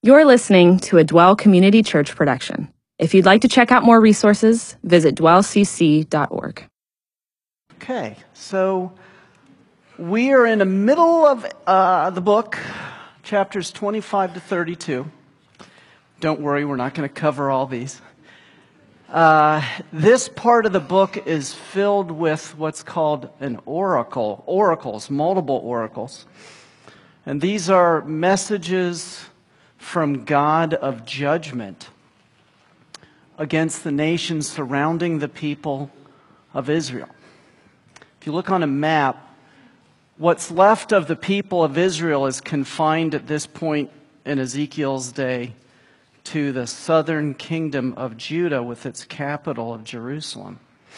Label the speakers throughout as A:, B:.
A: You're listening to a Dwell Community Church production. If you'd like to check out more resources, visit dwellcc.org.
B: Okay, so we are in the middle of the book, chapters 25 to 32. Don't worry, we're not going to cover all these. This part of the book is filled with what's called an oracles, multiple oracles. And these are messages from God of judgment against the nations surrounding the people of Israel. If you look on a map, what's left of the people of Israel is confined at this point in Ezekiel's day to the southern kingdom of Judah with its capital of Jerusalem.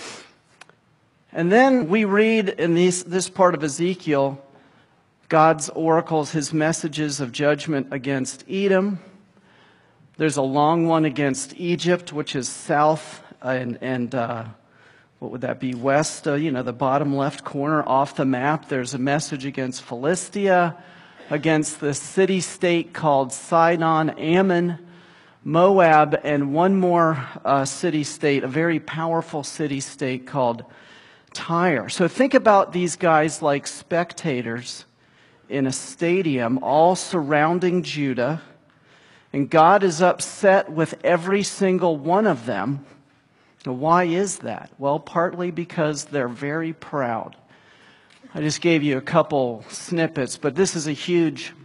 B: And then we read in this part of Ezekiel, God's oracles, his messages of judgment against Edom. There's a long one against Egypt, which is south and what would that be? West, the bottom left corner off the map. There's a message against Philistia, against the city-state called Sidon, Ammon, Moab, and one more city-state, a very powerful city-state called Tyre. So think about these guys like spectators in a stadium, all surrounding Judah, and God is upset with every single one of them. Now, why is that? Well, partly because they're very proud. I just gave you a couple snippets, but this is a huge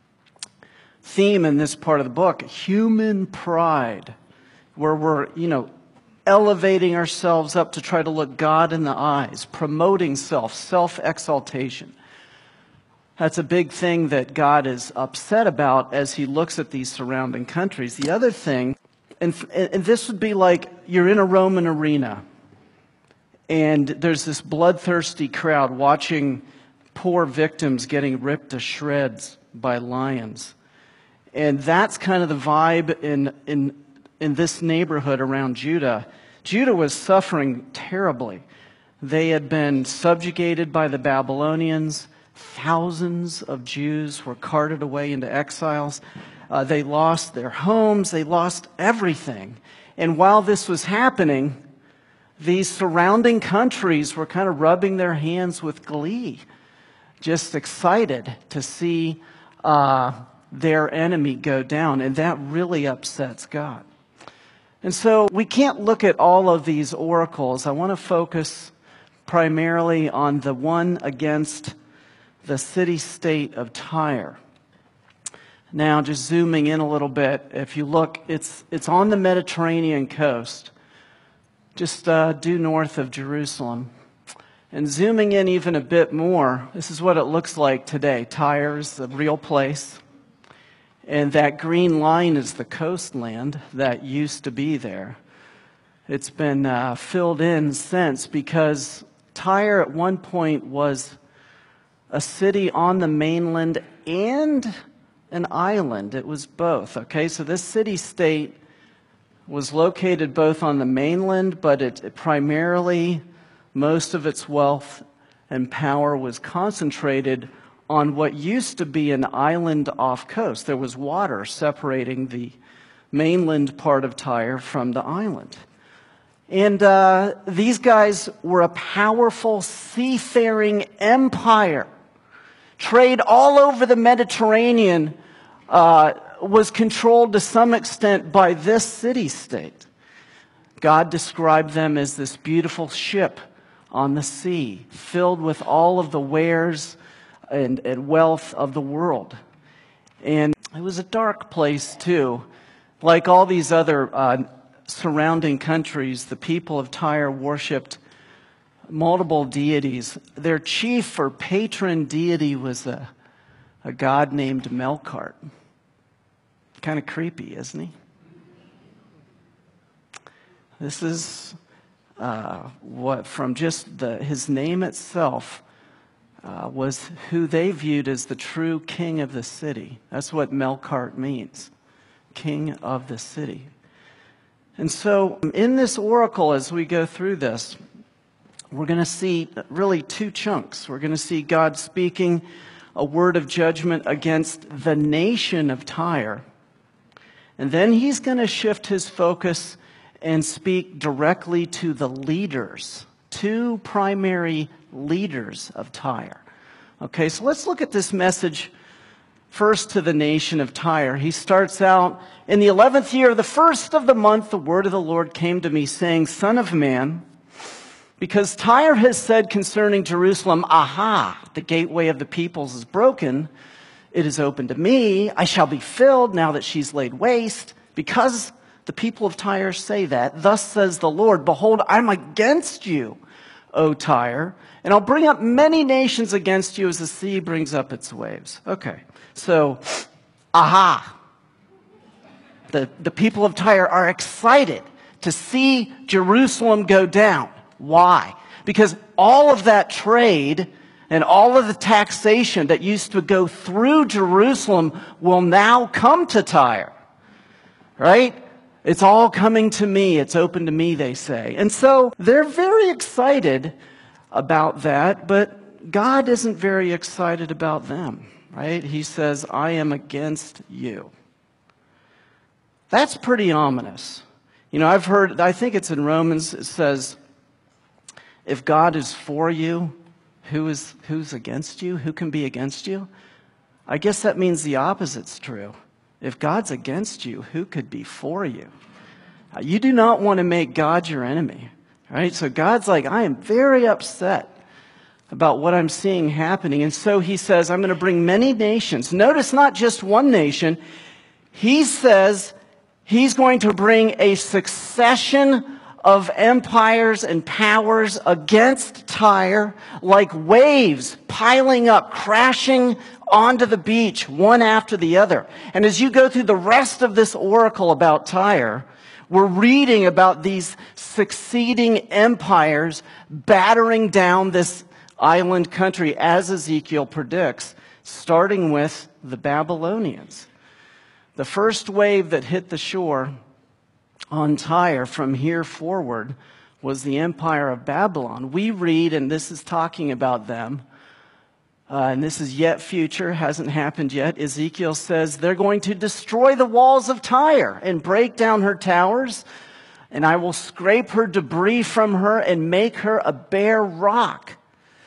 B: theme in this part of the book. Human pride, where we're, elevating ourselves up to try to look God in the eyes, promoting self-exaltation. That's a big thing that God is upset about as he looks at these surrounding countries. The other thing, and this would be like you're in a Roman arena and there's this bloodthirsty crowd watching poor victims getting ripped to shreds by lions. And that's kind of the vibe in this neighborhood around Judah. Judah was suffering terribly. They had been subjugated by the Babylonians. Thousands of Jews were carted away into exiles. They lost their homes. They lost everything. And while this was happening, these surrounding countries were kind of rubbing their hands with glee, just excited to see their enemy go down. And that really upsets God. And so we can't look at all of these oracles. I want to focus primarily on the one against the city-state of Tyre. Now, just zooming in a little bit, if you look, it's on the Mediterranean coast, just due north of Jerusalem. And zooming in even a bit more, this is what it looks like today. Tyre's a real place. And that green line is the coastland that used to be there. It's been filled in since because Tyre at one point was a city on the mainland and an island. It was both, okay? So this city-state was located both on the mainland, but it primarily, most of its wealth and power was concentrated on what used to be an island off coast. There was water separating the mainland part of Tyre from the island. And these guys were a powerful seafaring empire. Trade all over the Mediterranean was controlled to some extent by this city-state. God described them as this beautiful ship on the sea, filled with all of the wares and wealth of the world. And it was a dark place, too. Like all these other surrounding countries, the people of Tyre worshipped multiple deities. Their chief or patron deity was a god named Melkart. Kind of creepy, isn't he? This is what from just his name itself was who they viewed as the true king of the city. That's what Melkart means, king of the city. And so in this oracle, as we go through this, we're going to see really two chunks. We're going to see God speaking a word of judgment against the nation of Tyre. And then he's going to shift his focus and speak directly to the leaders, two primary leaders of Tyre. Okay, so let's look at this message first to the nation of Tyre. He starts out, in the 11th year, the first of the month, the word of the Lord came to me, saying, Son of man, because Tyre has said concerning Jerusalem, Aha, the gateway of the peoples is broken. It is open to me. I shall be filled now that she's laid waste. Because the people of Tyre say that, thus says the Lord, Behold, I'm against you, O Tyre, and I'll bring up many nations against you as the sea brings up its waves. Okay, so, aha. The people of Tyre are excited to see Jerusalem go down. Why? Because all of that trade and all of the taxation that used to go through Jerusalem will now come to Tyre. Right? It's all coming to me. It's open to me, they say. And so they're very excited about that, but God isn't very excited about them. Right? He says, I am against you. That's pretty ominous. You know, I think it's in Romans, it says, if God is for you, who's against you? Who can be against you? I guess that means the opposite's true. If God's against you, who could be for you? You do not want to make God your enemy, right? So God's like, I am very upset about what I'm seeing happening. And so he says, I'm going to bring many nations. Notice not just one nation. He says he's going to bring a succession of empires and powers against Tyre, like waves piling up, crashing onto the beach, one after the other. And as you go through the rest of this oracle about Tyre, we're reading about these succeeding empires battering down this island country, as Ezekiel predicts, starting with the Babylonians. The first wave that hit the shore on Tyre from here forward was the empire of Babylon. We read, and this is talking about them, and this is yet future, hasn't happened yet. Ezekiel says they're going to destroy the walls of Tyre and break down her towers, and I will scrape her debris from her and make her a bare rock.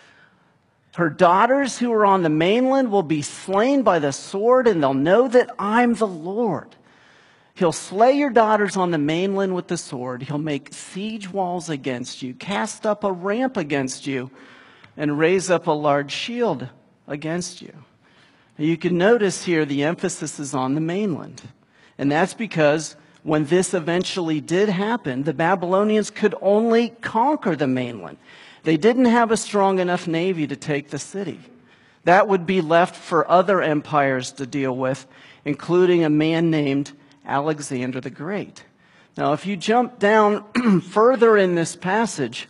B: Her daughters who are on the mainland will be slain by the sword, and they'll know that I'm the Lord. He'll slay your daughters on the mainland with the sword. He'll make siege walls against you, cast up a ramp against you, and raise up a large shield against you. You can notice here the emphasis is on the mainland. And that's because when this eventually did happen, the Babylonians could only conquer the mainland. They didn't have a strong enough navy to take the city. That would be left for other empires to deal with, including a man named Alexander the Great. Now, if you jump down further in this passage,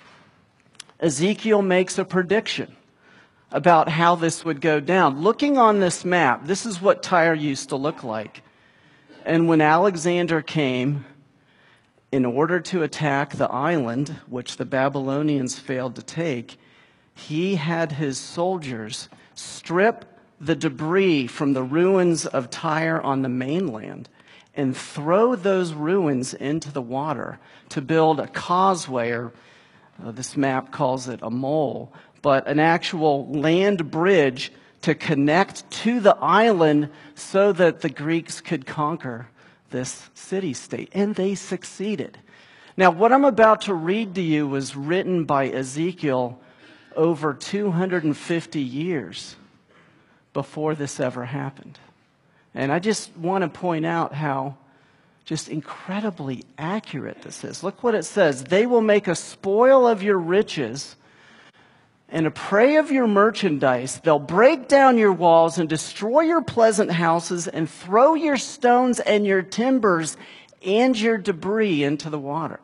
B: Ezekiel makes a prediction about how this would go down. Looking on this map, this is what Tyre used to look like. And when Alexander came, in order to attack the island, which the Babylonians failed to take, he had his soldiers strip the debris from the ruins of Tyre on the mainland and throw those ruins into the water to build a causeway, or this map calls it a mole, but an actual land bridge to connect to the island so that the Greeks could conquer this city-state. And they succeeded. Now, what I'm about to read to you was written by Ezekiel over 250 years before this ever happened. And I just want to point out how just incredibly accurate this is. Look what it says. They will make a spoil of your riches and a prey of your merchandise. They'll break down your walls and destroy your pleasant houses and throw your stones and your timbers and your debris into the water.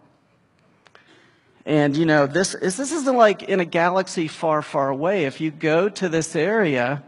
B: And, you know, this isn't like in a galaxy far, far away. If you go to this area,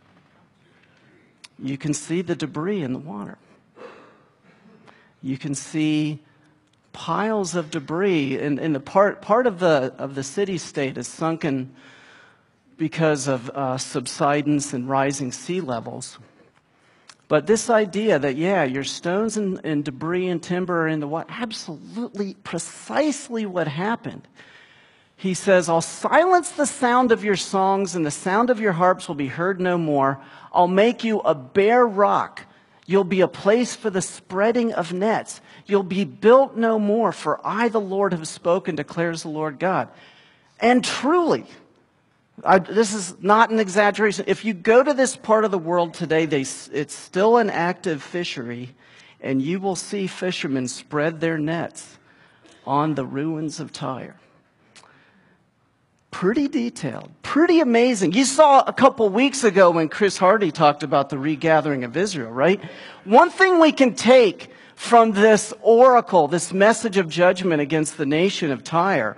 B: you can see the debris in the water. You can see piles of debris, and the part of the city-state is sunken because of subsidence and rising sea levels. But this idea that, yeah, your stones and debris and timber are in the water, absolutely precisely what happened. He says, I'll silence the sound of your songs and the sound of your harps will be heard no more. I'll make you a bare rock. You'll be a place for the spreading of nets. You'll be built no more, for I, the Lord, have spoken, declares the Lord God. And truly, this is not an exaggeration. If you go to this part of the world today, it's still an active fishery, and you will see fishermen spread their nets on the ruins of Tyre. Pretty detailed, pretty amazing. You saw a couple weeks ago when Chris Hardy talked about the regathering of Israel, right? One thing we can take from this oracle, this message of judgment against the nation of Tyre,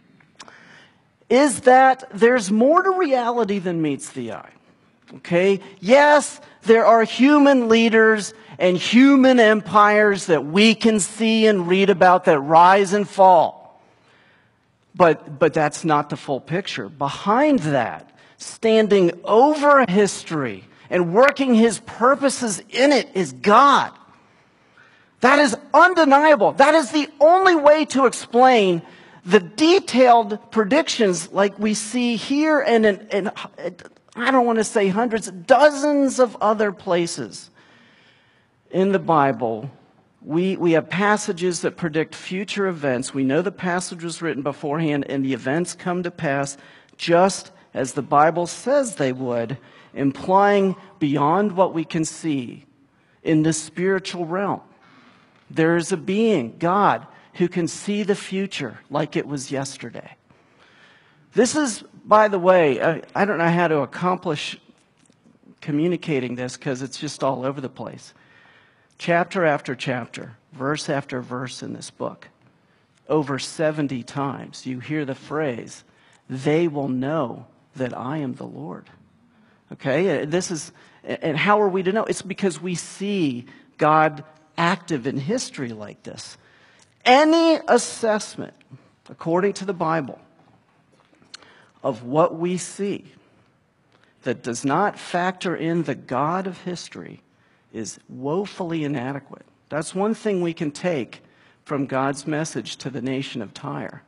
B: is that there's more to reality than meets the eye. Okay? Yes, there are human leaders and human empires that we can see and read about that rise and fall. But that's not the full picture. Behind that, standing over history and working his purposes in it is God. That is undeniable. That is the only way to explain the detailed predictions like we see here and in I don't want to say hundreds, dozens of other places in the Bible. We have passages that predict future events. We know the passage was written beforehand, and the events come to pass just as the Bible says they would, implying beyond what we can see in the spiritual realm. There is a being, God, who can see the future like it was yesterday. This is, by the way, I don't know how to accomplish communicating this because it's just all over the place. Chapter after chapter, verse after verse in this book, over 70 times, you hear the phrase, they will know that I am the Lord. Okay? And how are we to know? It's because we see God active in history like this. Any assessment, according to the Bible, of what we see that does not factor in the God of history is woefully inadequate. That's one thing we can take from God's message to the nation of Tyre.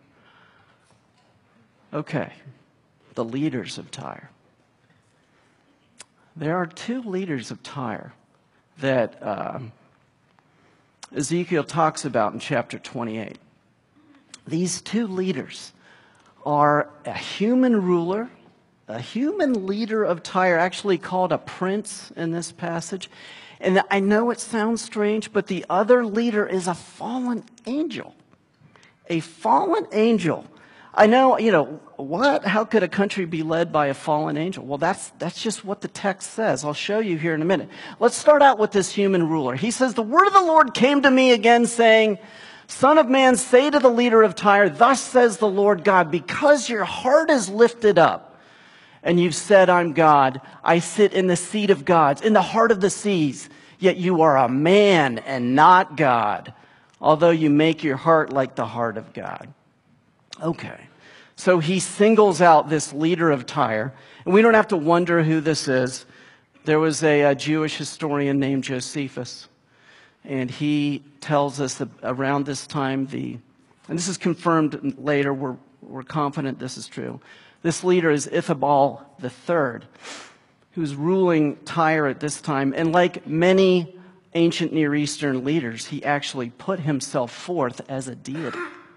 B: Okay, the leaders of Tyre. There are two leaders of Tyre that Ezekiel talks about in chapter 28. These two leaders are a human ruler, a human leader of Tyre, actually called a prince in this passage. And I know it sounds strange, but the other leader is a fallen angel. A fallen angel. I know, what? How could a country be led by a fallen angel? Well, that's just what the text says. I'll show you here in a minute. Let's start out with this human ruler. He says, the word of the Lord came to me again saying, Son of man, say to the leader of Tyre, thus says the Lord God, because your heart is lifted up, and you've said, I'm God. I sit in the seat of gods, in the heart of the seas. Yet you are a man and not God, although you make your heart like the heart of God. Okay. So he singles out this leader of Tyre. And we don't have to wonder who this is. There was a Jewish historian named Josephus. And he tells us that around this time, and this is confirmed later, we're confident this is true. This leader is Ithabal III, who's ruling Tyre at this time. And like many ancient Near Eastern leaders, he actually put himself forth as a deity.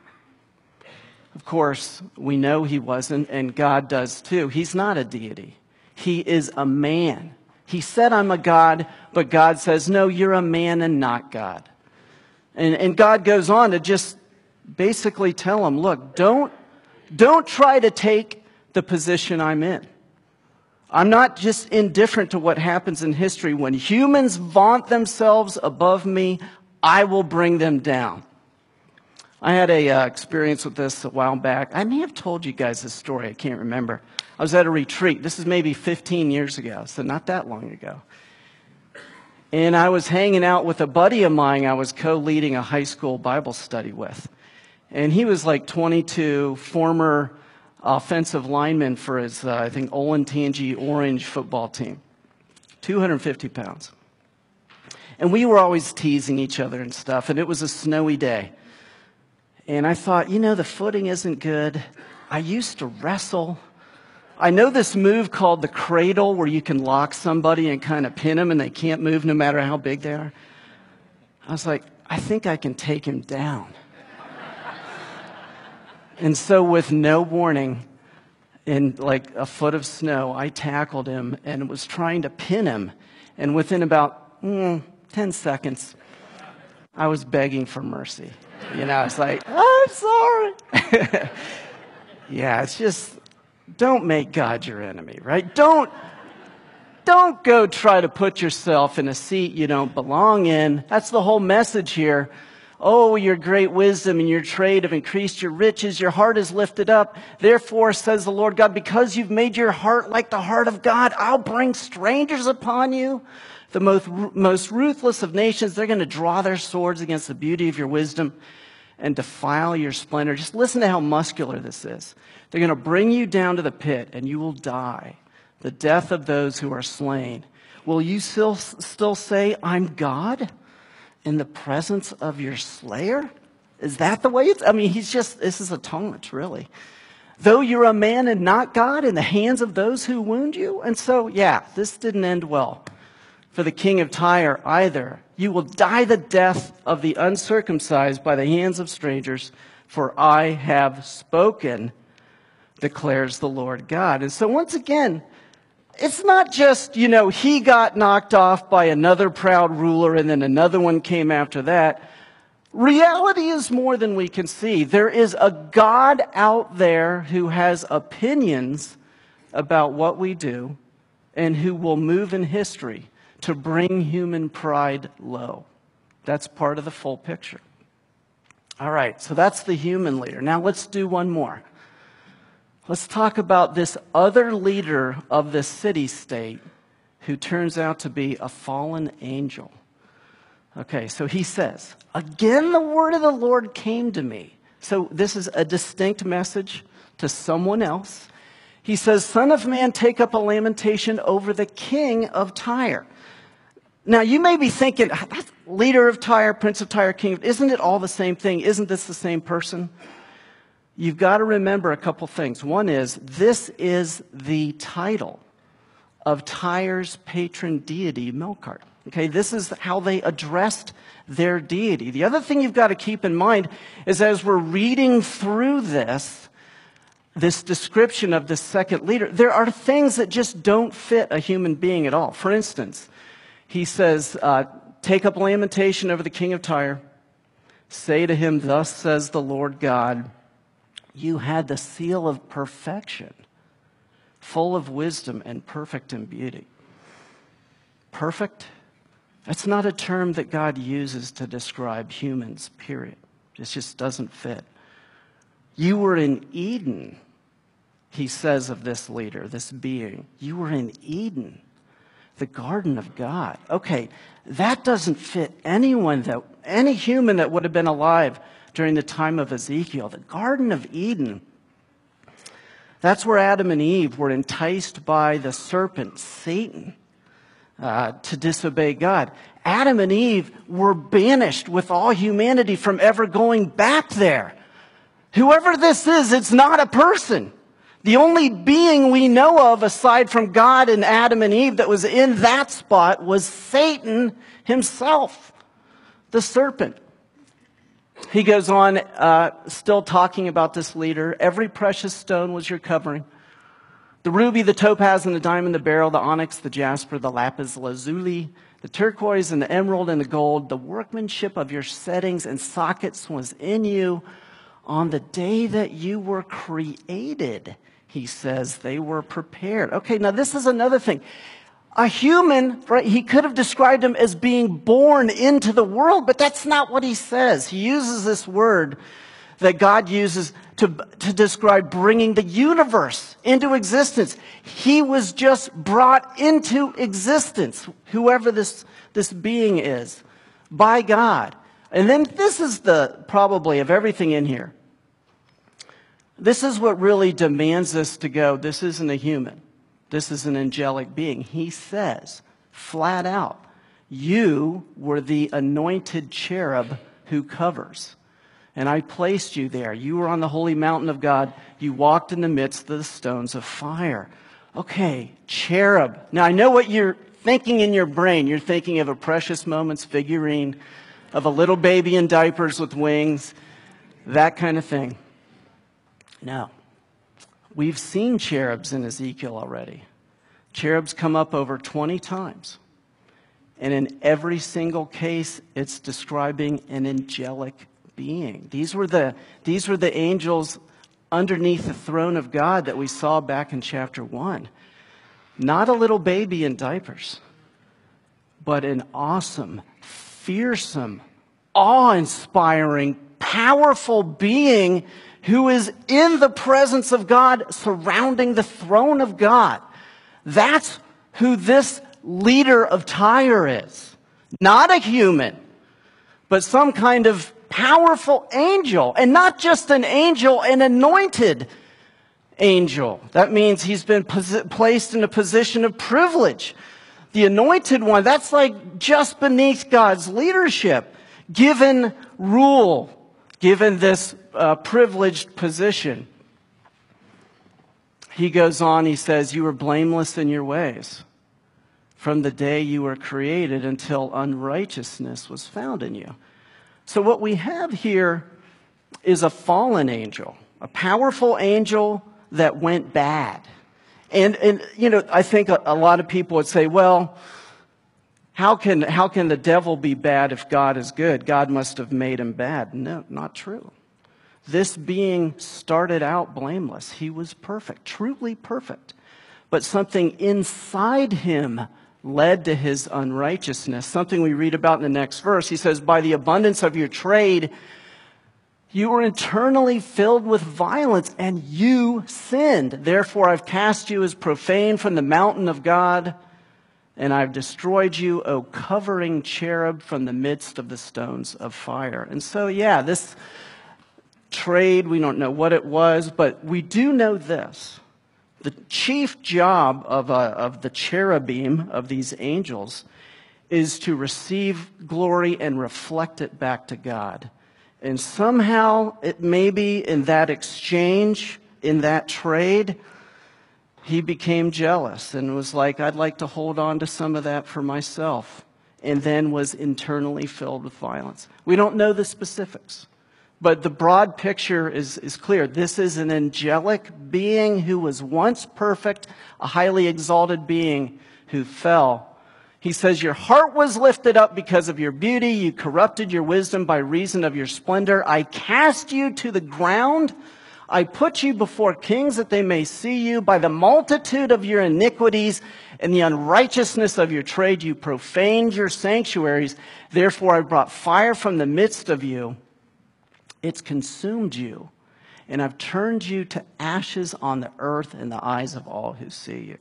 B: Of course, we know he wasn't, and God does too. He's not a deity. He is a man. He said, I'm a God, but God says, no, you're a man and not God. And God goes on to just basically tell him, look, don't try to take the position I'm in. I'm not just indifferent to what happens in history. When humans vaunt themselves above me, I will bring them down. I had a experience with this a while back. I may have told you guys this story. I can't remember. I was at a retreat. This is maybe 15 years ago, so not that long ago. And I was hanging out with a buddy of mine I was co-leading a high school Bible study with. And he was like 22, former offensive lineman for his, I think, Olentangy Orange football team. 250 pounds. And we were always teasing each other and stuff, and it was a snowy day. And I thought, the footing isn't good. I used to wrestle. I know this move called the cradle where you can lock somebody and kind of pin them and they can't move no matter how big they are. I was like, I think I can take him down. And so with no warning, in like a foot of snow, I tackled him and was trying to pin him. And within about 10 seconds, I was begging for mercy. It's like, I'm sorry. Yeah, it's just, don't make God your enemy, right? Don't go try to put yourself in a seat you don't belong in. That's the whole message here. Oh, your great wisdom and your trade have increased your riches. Your heart is lifted up. Therefore, says the Lord God, because you've made your heart like the heart of God, I'll bring strangers upon you. The most ruthless of nations, they're going to draw their swords against the beauty of your wisdom and defile your splendor. Just listen to how muscular this is. They're going to bring you down to the pit and you will die. The death of those who are slain. Will you still say, I'm God? In the presence of your slayer? Is that the way it's? This is a taunt, really. Though you're a man and not God in the hands of those who wound you. And so, this didn't end well for the king of Tyre either. You will die the death of the uncircumcised by the hands of strangers, for I have spoken, declares the Lord God. And so once again, it's not just, he got knocked off by another proud ruler and then another one came after that. Reality is more than we can see. There is a God out there who has opinions about what we do and who will move in history to bring human pride low. That's part of the full picture. All right, so that's the human leader. Now let's do one more. Let's talk about this other leader of the city-state who turns out to be a fallen angel. Okay, so he says, again the word of the Lord came to me. So this is a distinct message to someone else. He says, Son of man, take up a lamentation over the king of Tyre. Now you may be thinking, that's leader of Tyre, prince of Tyre, king of, isn't it all the same thing? Isn't this the same person? You've got to remember a couple things. One is, this is the title of Tyre's patron deity, Melkart. Okay, this is how they addressed their deity. The other thing you've got to keep in mind is as we're reading through this description of this second leader, there are things that just don't fit a human being at all. For instance, he says, take up lamentation over the king of Tyre. Say to him, thus says the Lord God, you had the seal of perfection, full of wisdom and perfect in beauty. Perfect? That's not a term that God uses to describe humans, period. It just doesn't fit. You were in Eden, he says of this leader, this being. You were in Eden, the garden of God. Okay, that doesn't fit any human that would have been alive during the time of Ezekiel. The Garden of Eden. That's where Adam and Eve were enticed by the serpent, Satan, to disobey God. Adam and Eve were banished with all humanity from ever going back there. Whoever this is, it's not a person. The only being we know of aside from God and Adam and Eve that was in that spot was Satan himself, the serpent. He goes on, still talking about this leader. Every precious stone was your covering. The ruby, the topaz, and the diamond, the beryl, the onyx, the jasper, the lapis lazuli, the turquoise, and the emerald, and the gold. The workmanship of your settings and sockets was in you on the day that you were created. He says they were prepared. Okay, now this is another thing. A human, right, he could have described him as being born into the world, but that's not what he says. He uses this word that God uses to describe bringing the universe into existence. He was just brought into existence, whoever this being is, by God. And then this is probably of everything in here, this is what really demands us to go, this isn't a human. This is an angelic being. He says, flat out, You were the anointed cherub who covers. And I placed you there. You were on the holy mountain of God. You walked in the midst of the stones of fire. Okay, cherub. Now I know what you're thinking in your brain. You're thinking of a Precious Moments figurine of a little baby in diapers with wings, that kind of thing. No. We've seen cherubs in Ezekiel already. Cherubs come up over 20 times. And in every single case, it's describing an angelic being. These were the angels underneath the throne of God that we saw back in chapter 1. Not a little baby in diapers, but an awesome, fearsome, awe-inspiring, powerful being who is in the presence of God, surrounding the throne of God. That's who this leader of Tyre is. Not a human, but some kind of powerful angel. And not just an angel, an anointed angel. That means he's been placed in a position of privilege. The anointed one, that's like just beneath God's leadership, given rule, given this privileged position. He goes on, he says, you were blameless in your ways from the day you were created until unrighteousness was found in you. So what we have here is a fallen angel, a powerful angel that went bad. And you know, I think a lot of people would say, well, how can the devil be bad if God is good? God must have made him bad. No, not true. This being started out blameless. He was perfect, truly perfect. But something inside him led to his unrighteousness. Something we read about in the next verse. He says, by the abundance of your trade, you were internally filled with violence, and you sinned. Therefore, I've cast you as profane from the mountain of God, and I've destroyed you, O covering cherub, from the midst of the stones of fire. And so, yeah, this trade, we don't know what it was, but we do know this. The chief job of the cherubim, of these angels, is to receive glory and reflect it back to God. And somehow, it may be in that exchange, in that trade, he became jealous and was like, I'd like to hold on to some of that for myself. And then was internally filled with violence. We don't know the specifics. But the broad picture is clear. This is an angelic being who was once perfect, a highly exalted being who fell. He says, your heart was lifted up because of your beauty. You corrupted your wisdom by reason of your splendor. I cast you to the ground. I put you before kings that they may see you. By the multitude of your iniquities and the unrighteousness of your trade, you profaned your sanctuaries. Therefore, I brought fire from the midst of you. It's consumed you, and I've turned you to ashes on the earth in the eyes of all who see you.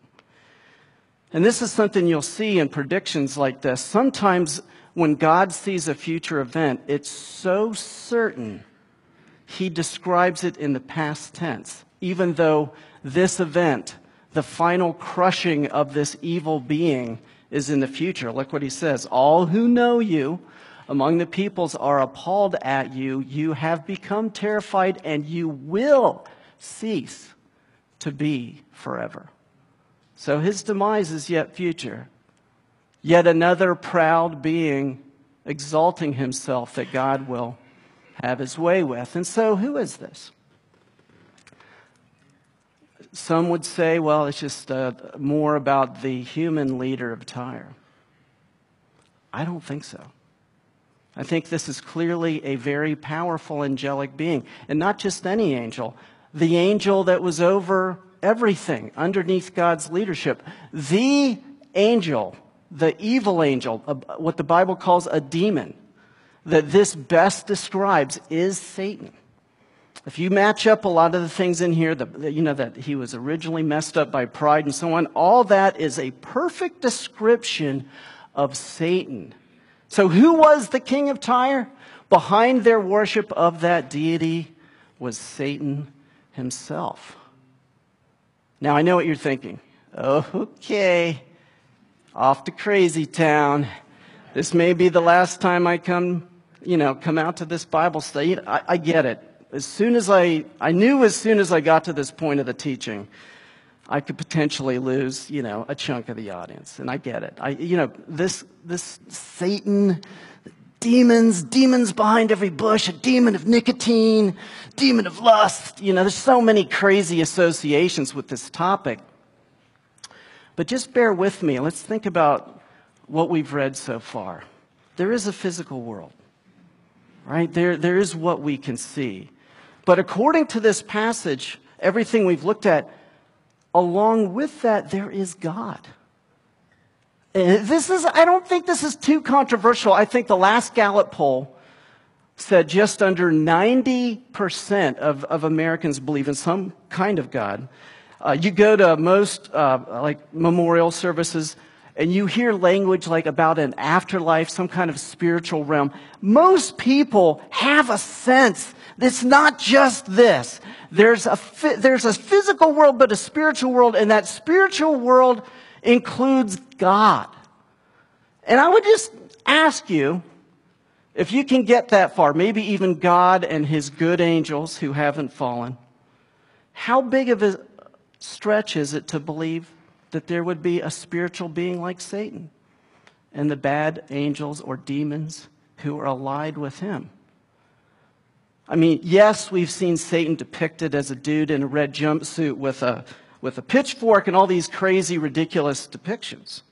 B: And this is something you'll see in predictions like this. Sometimes when God sees a future event, it's so certain he describes it in the past tense, even though this event, the final crushing of this evil being, is in the future. Look what he says. All who know you among the peoples are appalled at you. You have become terrified, and you will cease to be forever. So his demise is yet future. Yet another proud being exalting himself that God will have his way with. And so who is this? Some would say, well, it's just more about the human leader of Tyre. I don't think so. I think this is clearly a very powerful angelic being. And not just any angel. The angel that was over everything underneath God's leadership. The angel, the evil angel, what the Bible calls a demon, that this best describes is Satan. If you match up a lot of the things in here, that he was originally messed up by pride and so on, all that is a perfect description of Satan. So who was the king of Tyre? Behind their worship of that deity was Satan himself. Now, I know what you're thinking. Okay, off to crazy town. This may be the last time I come out to this Bible study. I get it. I knew as soon as I got to this point of the teaching, I could potentially lose, a chunk of the audience. And I get it. This Satan, demons behind every bush, a demon of nicotine, demon of lust. There's so many crazy associations with this topic. But just bear with me. Let's think about what we've read so far. There is a physical world, right? There is what we can see. But according to this passage, everything we've looked at, along with that, there is God. And I don't think this is too controversial. I think the last Gallup poll said just under 90% of Americans believe in some kind of God. You go to most memorial services, and you hear language like about an afterlife, some kind of spiritual realm. Most people have a sense that it's not just this. There's a physical world, but a spiritual world, and that spiritual world includes God. And I would just ask you, if you can get that far, maybe even God and his good angels who haven't fallen, how big of a stretch is it to believe that there would be a spiritual being like Satan and the bad angels or demons who are allied with him? I mean, yes, we've seen Satan depicted as a dude in a red jumpsuit with a pitchfork and all these crazy, ridiculous depictions.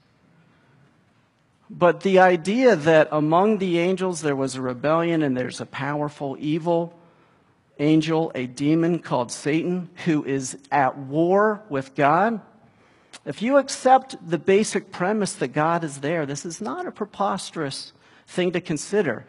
B: But the idea that among the angels there was a rebellion and there's a powerful evil angel, a demon called Satan, who is at war with God, if you accept the basic premise that God is there, this is not a preposterous thing to consider.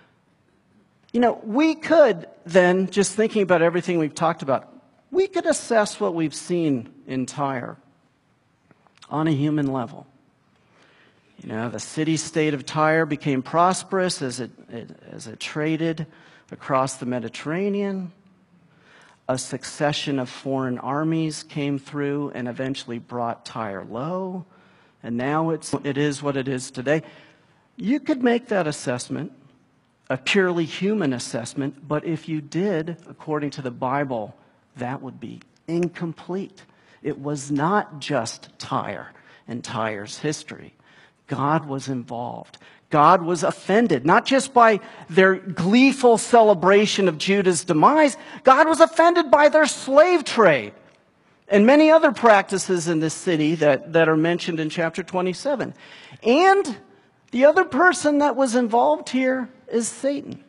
B: We could then, just thinking about everything we've talked about, we could assess what we've seen in Tyre on a human level. The city-state of Tyre became prosperous as it traded across the Mediterranean. A succession of foreign armies came through and eventually brought Tyre low. And now it is what it is today. You could make that assessment, a purely human assessment, but if you did, according to the Bible, that would be incomplete. It was not just Tyre and Tyre's history. God was involved. God was offended, not just by their gleeful celebration of Judah's demise. God was offended by their slave trade and many other practices in this city that are mentioned in chapter 27. And the other person that was involved here is Satan.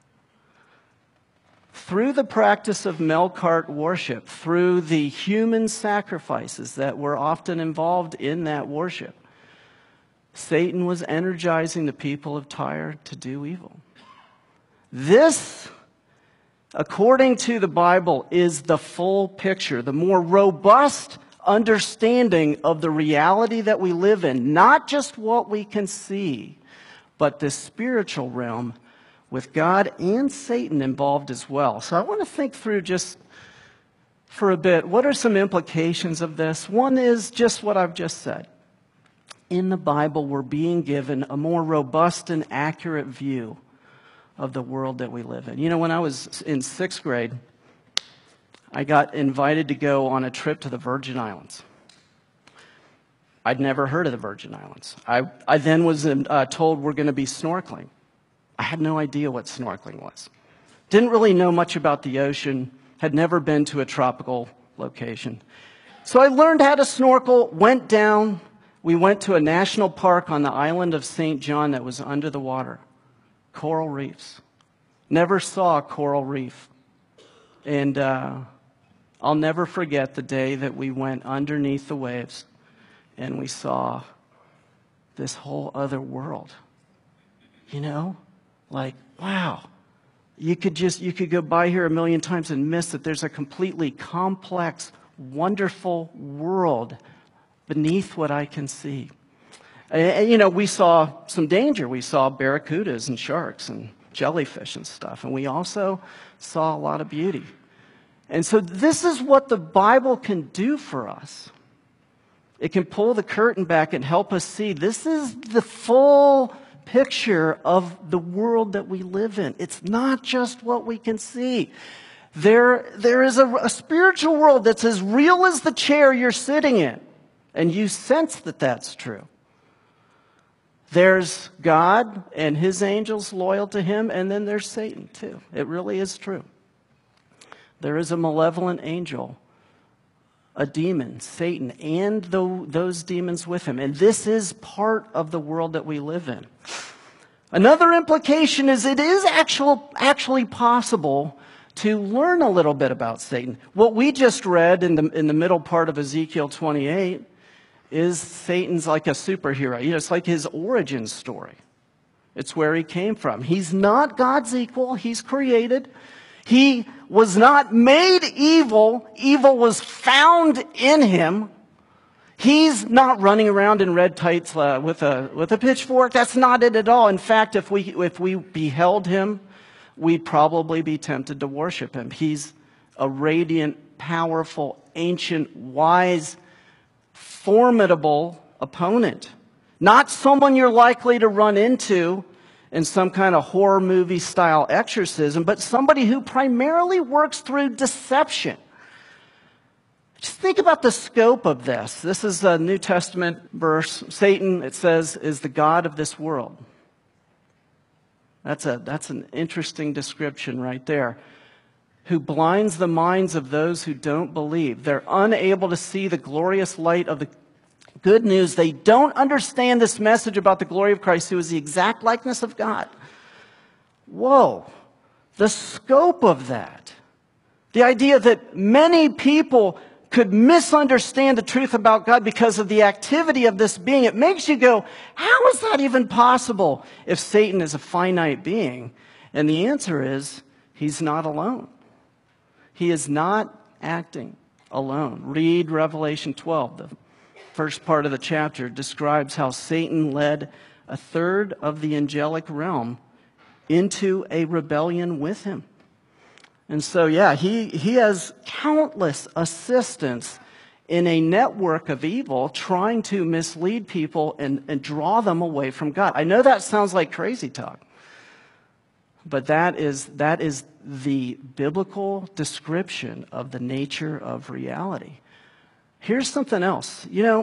B: Through the practice of Melkart worship, through the human sacrifices that were often involved in that worship, Satan was energizing the people of Tyre to do evil. This, according to the Bible, is the full picture, the more robust understanding of the reality that we live in, not just what we can see, but the spiritual realm with God and Satan involved as well. So I want to think through just for a bit, what are some implications of this? One is just what I've just said. In the Bible, we're being given a more robust and accurate view of the world that we live in. When I was in 6th grade, I got invited to go on a trip to the Virgin Islands. I'd never heard of the Virgin Islands. I then was told we're going to be snorkeling. I had no idea what snorkeling was. Didn't really know much about the ocean, had never been to a tropical location. So I learned how to snorkel, went down. We went to a national park on the island of St. John that was under the water. Coral reefs. Never saw a coral reef. And I'll never forget the day that we went underneath the waves and we saw this whole other world. Wow. You could go by here a million times and miss that there's a completely complex, wonderful world beneath what I can see. And, we saw some danger. We saw barracudas and sharks and jellyfish and stuff. And we also saw a lot of beauty. And so this is what the Bible can do for us. It can pull the curtain back and help us see this is the full picture of the world that we live in. It's not just what we can see. There is a spiritual world that's as real as the chair you're sitting in, and you sense that that's true. There's God and his angels loyal to him, and then there's Satan too. It really is true. There is a malevolent angel, a demon, Satan, and those demons with him. And this is part of the world that we live in. Another implication is it is actually possible to learn a little bit about Satan. What we just read in the middle part of Ezekiel 28 is Satan's like a superhero. It's like his origin story. It's where he came from. He's not God's equal. He's created. He was not made evil. Evil was found in him. He's not running around in red tights with a pitchfork. That's not it at all. In fact, if we beheld him, we'd probably be tempted to worship him. He's a radiant, powerful, ancient, wise, formidable opponent. Not someone you're likely to run into in some kind of horror movie style exorcism, but somebody who primarily works through deception. Just think about the scope of this. This is a New Testament verse. Satan, it says, is the god of this world. That's an interesting description right there. Who blinds the minds of those who don't believe. They're unable to see the glorious light of the good news. They don't understand this message about the glory of Christ, who is the exact likeness of God. Whoa. The scope of that. The idea that many people could misunderstand the truth about God because of the activity of this being. It makes you go, how is that even possible if Satan is a finite being? And the answer is, he's not alone. He is not acting alone. Read Revelation 12. The first part of the chapter describes how Satan led a third of the angelic realm into a rebellion with him. And so, yeah, he has countless assistants in a network of evil trying to mislead people and draw them away from God. I know that sounds like crazy talk, but that is the biblical description of the nature of reality. Here's something else.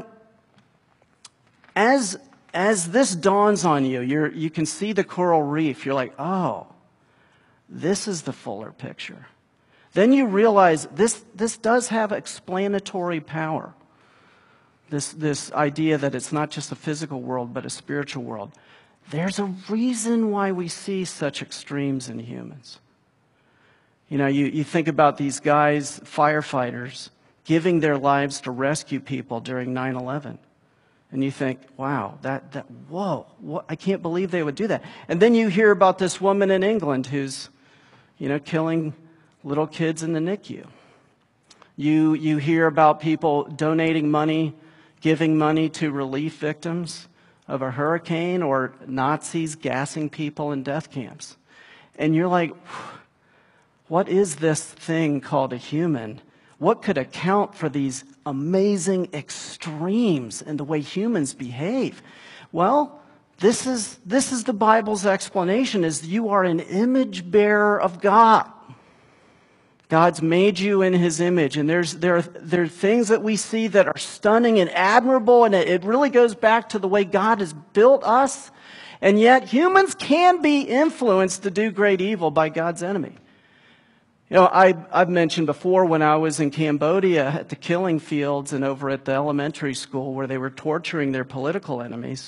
B: As this dawns on you, you can see the coral reef. You're like, oh, this is the fuller picture. Then you realize this does have explanatory power. This idea that it's not just a physical world, but a spiritual world. There's a reason why we see such extremes in humans. You think about these guys, firefighters, giving their lives to rescue people during 9/11. And you think, wow, whoa, I can't believe they would do that. And then you hear about this woman in England who's, killing little kids in the NICU. You hear about people donating money, giving money to relief victims of a hurricane, or Nazis gassing people in death camps. And you're like, what is this thing called a human? What could account for these amazing extremes in the way humans behave? Well, this is the Bible's explanation, is you are an image bearer of God. God's made you in his image, and there are things that we see that are stunning and admirable, and it really goes back to the way God has built us. And yet humans can be influenced to do great evil by God's enemy. I've mentioned before when I was in Cambodia at the killing fields and over at the elementary school where they were torturing their political enemies.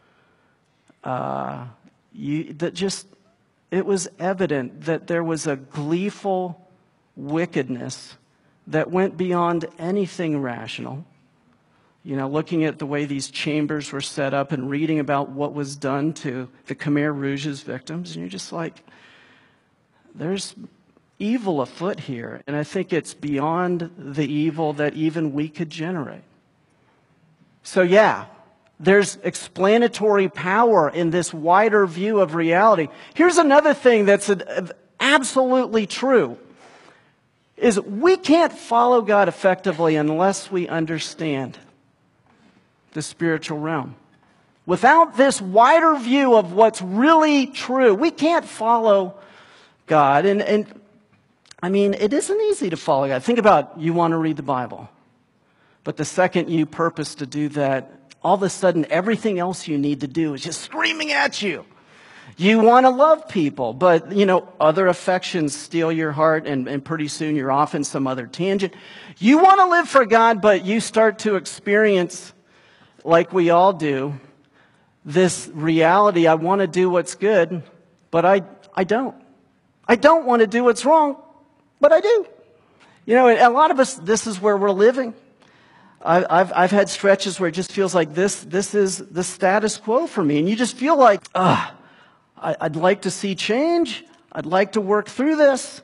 B: It was evident that there was a gleeful wickedness that went beyond anything rational. Looking at the way these chambers were set up and reading about what was done to the Khmer Rouge's victims, and you're just like, there's evil afoot here, and I think it's beyond the evil that even we could generate. So yeah, there's explanatory power in this wider view of reality. Here's another thing that's absolutely true, is we can't follow God effectively unless we understand the spiritual realm. without this wider view of what's really true, we can't follow God. And I mean, it isn't easy to follow God. Think about, you want to read the Bible. But the second you purpose to do that, all of a sudden everything else you need to do is just screaming at you. You want to love people, but, other affections steal your heart, and pretty soon you're off in some other tangent. You want to live for God, but you start to experience, like we all do, this reality. I want to do what's good, but I don't. I don't want to do what's wrong, but I do. A lot of us, this is where we're living. I've had stretches where it just feels like this is the status quo for me, and you just feel like, I'd like to see change. I'd like to work through this.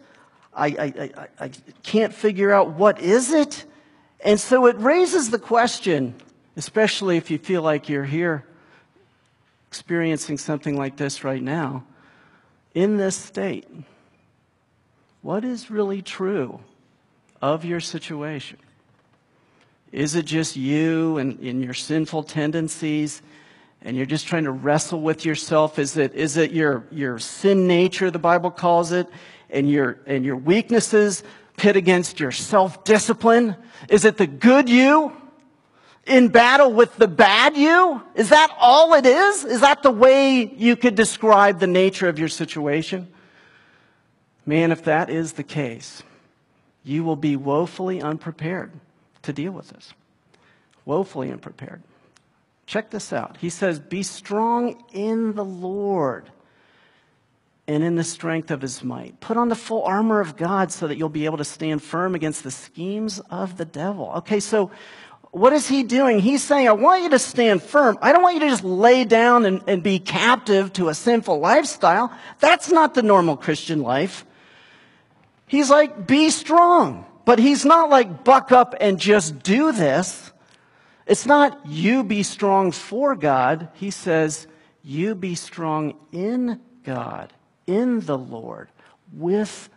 B: I can't figure out what is it. And so it raises the question, especially if you feel like you're here experiencing something like this right now, in this state, what is really true of your situation? Is it just you and your sinful tendencies, and you're just trying to wrestle with yourself? Is it your sin nature, the Bible calls it, and your weaknesses pit against your self-discipline? Is it the good you in battle with the bad you? Is that all it is? Is that the way you could describe the nature of your situation? Man, if that is the case, you will be woefully unprepared to deal with this. Woefully unprepared. Check this out. He says, be strong in the Lord and in the strength of his might. Put on the full armor of God so that you'll be able to stand firm against the schemes of the devil. Okay, so what is he doing? He's saying, I want you to stand firm. I don't want you to just lay down and be captive to a sinful lifestyle. That's not the normal Christian life. He's like, be strong. But he's not like, buck up and just do this. It's not you be strong for God. He says, you be strong in God, in the Lord, with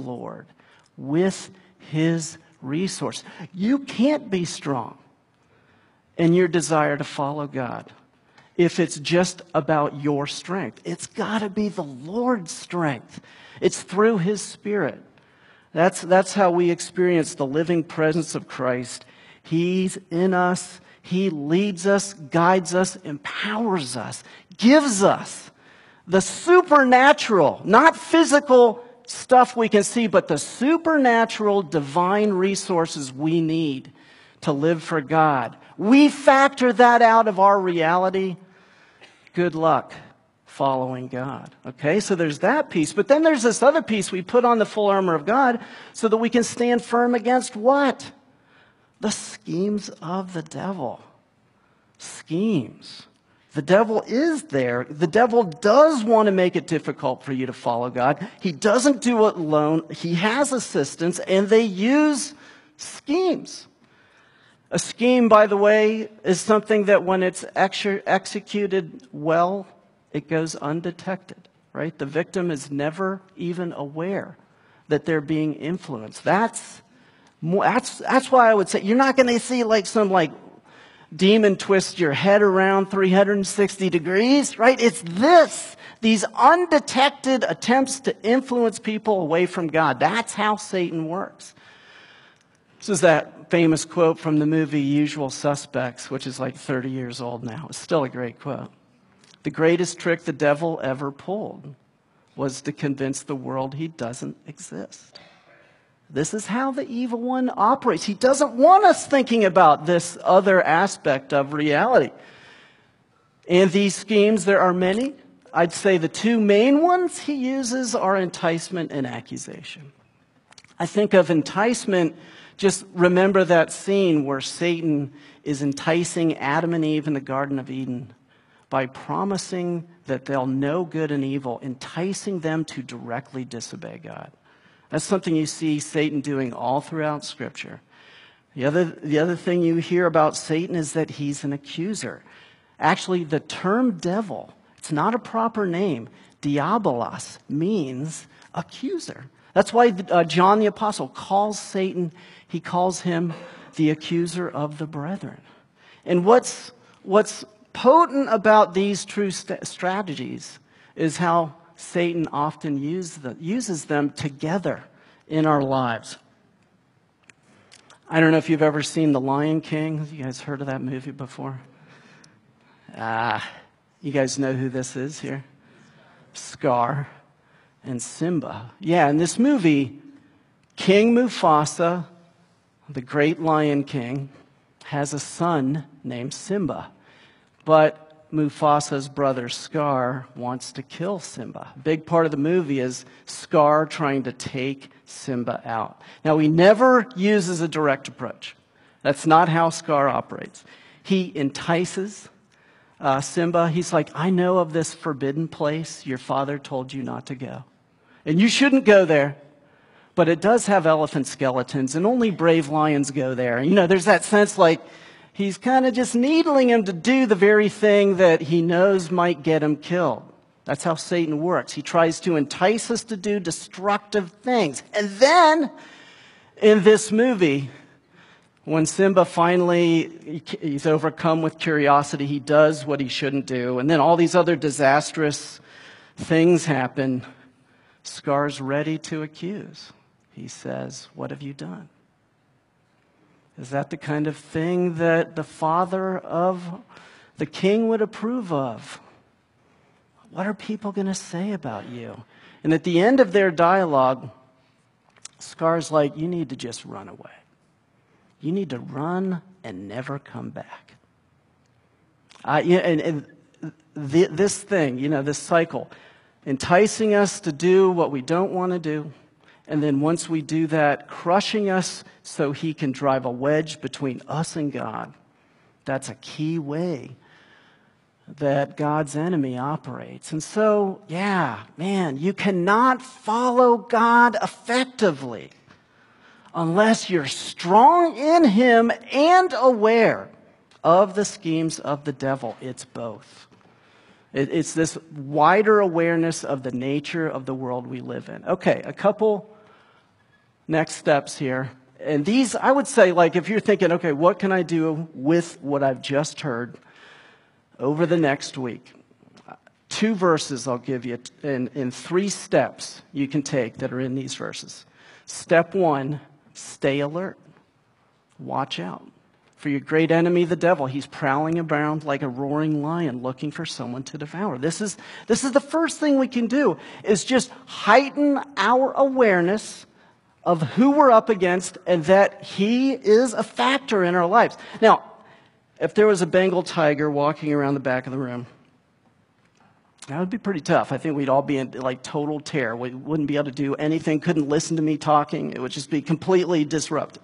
B: his resource. You can't be strong in your desire to follow God if it's just about your strength. It's got to be the Lord's strength. It's through his Spirit. That's how we experience the living presence of Christ. He's in us. He leads us, guides us, empowers us, gives us the supernatural, not physical stuff we can see, but the supernatural divine resources we need to live for God. We factor that out of our reality. Good luck following God. Okay, so there's that piece. But then there's this other piece. We put on the full armor of God so that we can stand firm against what? The schemes of the devil. Schemes. The devil is there. The devil does want to make it difficult for you to follow God. He doesn't do it alone. He has assistants, and they use schemes. A scheme, by the way, is something that when it's executed well, it goes undetected, right? The victim is never even aware that they're being influenced. That's why I would say you're not going to see like some demon twist your head around 360 degrees, right? It's these undetected attempts to influence people away from God. That's how Satan works. This is that famous quote from the movie Usual Suspects, which is like 30 years old now. It's still a great quote. The greatest trick the devil ever pulled was to convince the world he doesn't exist. This is how the evil one operates. He doesn't want us thinking about this other aspect of reality. And these schemes, there are many. I'd say the two main ones he uses are enticement and accusation. I think of enticement, just remember that scene where Satan is enticing Adam and Eve in the Garden of Eden by promising that they'll know good and evil, enticing them to directly disobey God. That's something you see Satan doing all throughout Scripture. The other thing you hear about Satan is that he's an accuser. Actually, the term devil, it's not a proper name. Diabolos means accuser. That's why John the Apostle calls Satan, he calls him the accuser of the brethren. And what's potent about these true strategies is how Satan often uses them together in our lives. I don't know if you've ever seen The Lion King. You guys heard of that movie before? You guys know who this is here? Scar and Simba. Yeah, in this movie, King Mufasa, the great Lion King, has a son named Simba. But Mufasa's brother Scar wants to kill Simba. A big part of the movie is Scar trying to take Simba out. Now, he never uses a direct approach. That's not how Scar operates. He entices Simba. He's like, I know of this forbidden place your father told you not to go. And you shouldn't go there. But it does have elephant skeletons, and only brave lions go there. You know, there's that sense like he's kind of just needling him to do the very thing that he knows might get him killed. That's how Satan works. He tries to entice us to do destructive things. And then, in this movie, when Simba finally, he's overcome with curiosity, he does what he shouldn't do. And then all these other disastrous things happen. Scar's ready to accuse. He says, what have you done? Is that the kind of thing that the father of the king would approve of? What are people going to say about you? And at the end of their dialogue, Scar's like, you need to just run away. You need to run and never come back. This thing, this cycle, enticing us to do what we don't want to do, and then once we do that, crushing us so he can drive a wedge between us and God. That's a key way that God's enemy operates. And so, you cannot follow God effectively unless you're strong in him and aware of the schemes of the devil. It's both. It's this wider awareness of the nature of the world we live in. Okay, a couple next steps here. And these, I would say, like, if you're thinking, okay, what can I do with what I've just heard over the next week? 2 verses I'll give you, in 3 steps you can take that are in these verses. Step 1, stay alert. Watch out for your great enemy, the devil. He's prowling around like a roaring lion looking for someone to devour. This is the first thing we can do, is just heighten our awareness of who we're up against and that he is a factor in our lives. Now, if there was a Bengal tiger walking around the back of the room, that would be pretty tough. I think we'd all be in like total terror. We wouldn't be able to do anything, couldn't listen to me talking. It would just be completely disrupted.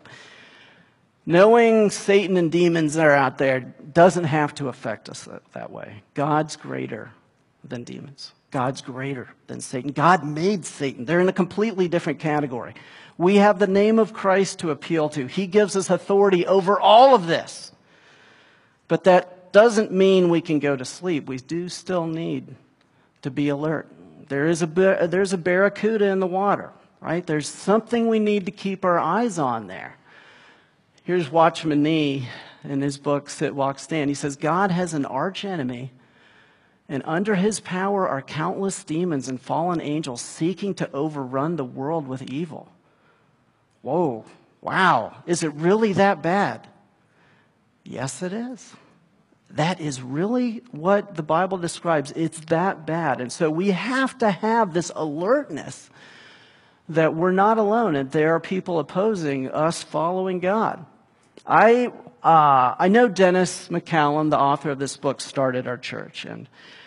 B: Knowing Satan and demons that are out there doesn't have to affect us that way. God's greater than demons. God's greater than Satan. God made Satan. They're in a completely different category. We have the name of Christ to appeal to. He gives us authority over all of this. But that doesn't mean we can go to sleep. We do still need to be alert. There's a barracuda in the water, right? There's something we need to keep our eyes on there. Here's Watchman Nee in his book, Sit, Walk, Stand. He says, God has an arch enemy, and under his power are countless demons and fallen angels seeking to overrun the world with evil. Whoa, wow, is it really that bad? Yes, it is. That is really what the Bible describes. It's that bad. And so we have to have this alertness that we're not alone and there are people opposing us following God. I know Dennis McCallum, the author of this book, started our church, and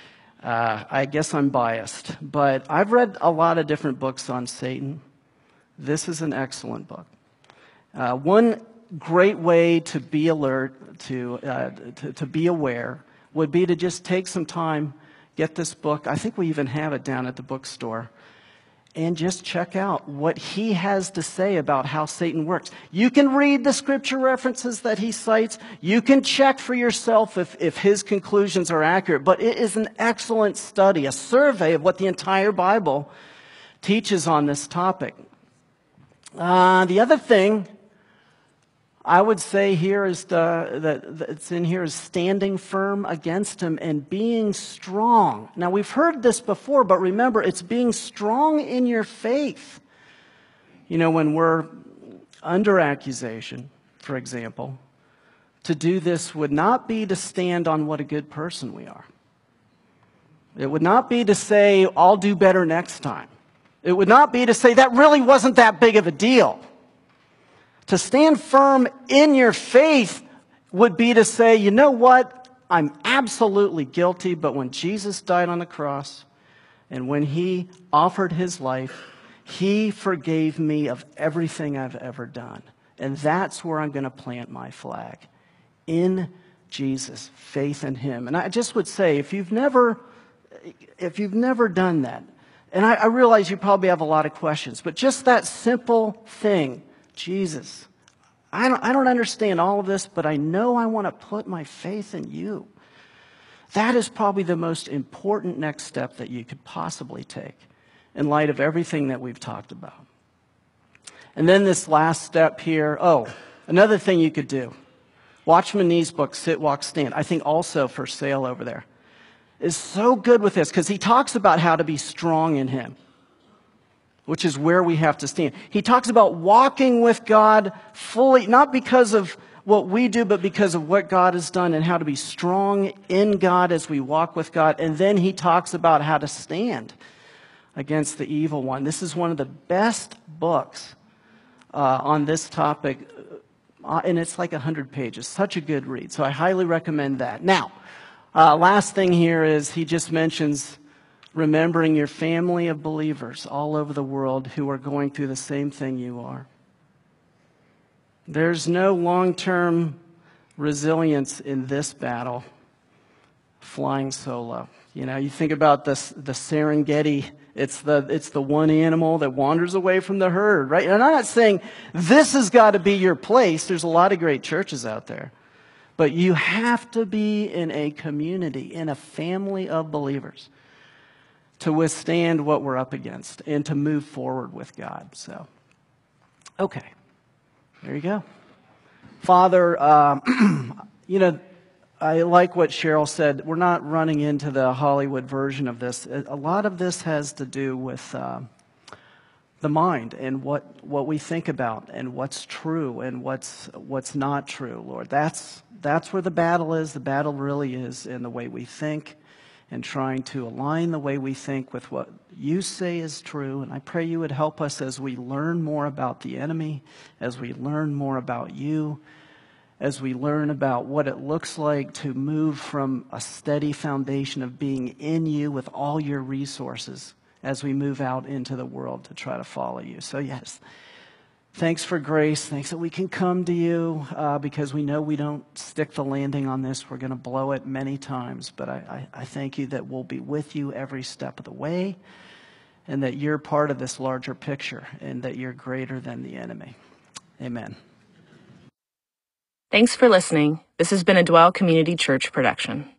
B: I guess I'm biased, but I've read a lot of different books on Satan. This is an excellent book. One great way to be alert, to be aware, would be to just take some time, get this book. I think we even have it down at the bookstore. And just check out what he has to say about how Satan works. You can read the scripture references that he cites. You can check for yourself if his conclusions are accurate. But it is an excellent study, a survey of what the entire Bible teaches on this topic. The other thing I would say here is it's in here is standing firm against him and being strong. Now we've heard this before, but remember, it's being strong in your faith. You know, when we're under accusation, for example, to do this would not be to stand on what a good person we are. It would not be to say, I'll do better next time. It would not be to say, that really wasn't that big of a deal. To stand firm in your faith would be to say, you know what? I'm absolutely guilty, but when Jesus died on the cross and when he offered his life, he forgave me of everything I've ever done. And that's where I'm going to plant my flag. In Jesus, faith in him. And I just would say, if you've never done that, and I realize you probably have a lot of questions, but just that simple thing, Jesus, I don't understand all of this, but I know I want to put my faith in you. That is probably the most important next step that you could possibly take in light of everything that we've talked about. And then this last step here, another thing you could do. Watchman Nee's book, Sit, Walk, Stand, I think also for sale over there, is so good with this because he talks about how to be strong in him, which is where we have to stand. He talks about walking with God fully, not because of what we do, but because of what God has done and how to be strong in God as we walk with God. And then he talks about how to stand against the evil one. This is one of the best books on this topic, and it's like 100 pages. Such a good read. So I highly recommend that. Now, last thing here is he just mentions remembering your family of believers all over the world who are going through the same thing you are. There's no long-term resilience in this battle flying solo. You know, you think about the Serengeti, it's the one animal that wanders away from the herd, right? And I'm not saying this has got to be your place. There's a lot of great churches out there. But you have to be in a community, in a family of believers to withstand what we're up against and to move forward with God. So, okay, there you go. Father, you know, I like what Cheryl said. We're not running into the Hollywood version of this. A lot of this has to do with the mind and what we think about and what's true and what's not true, Lord. That's where the battle is. The battle really is in the way we think and trying to align the way we think with what you say is true. And I pray you would help us as we learn more about the enemy, as we learn more about you, as we learn about what it looks like to move from a steady foundation of being in you with all your resources as we move out into the world to try to follow you. So yes, thanks for grace. Thanks that we can come to you because we know we don't stick the landing on this. We're going to blow it many times. But I thank you that we'll be with you every step of the way and that you're part of this larger picture and that you're greater than the enemy. Amen.
A: Thanks for listening. This has been a Dwell Community Church production.